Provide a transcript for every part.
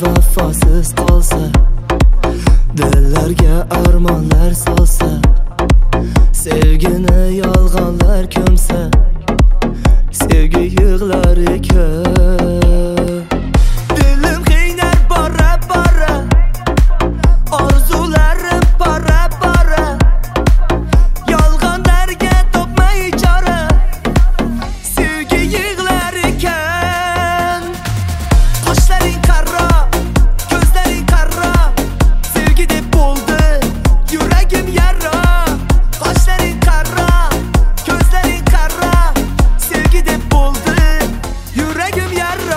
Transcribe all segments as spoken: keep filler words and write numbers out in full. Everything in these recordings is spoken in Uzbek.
vafosiz qolsa, dillarga armonlar solsa, sevgini yolg'onlar ko'msa, sevgi yig'lar ekan. Dilim qiynar bora bora, orzularim bora bora, yolg'onlarga topmay chora, sevgi yig'lar ekan. Qoshlaring qaro, ko'zlaring qaro, sevgi deb bo'ldi yuragim yara. Qoshlaring qaro, ko'zlaring qaro, sevgi deb bo'ldi yuragim yara.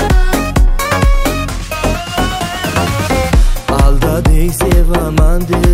Aldading sevaman deb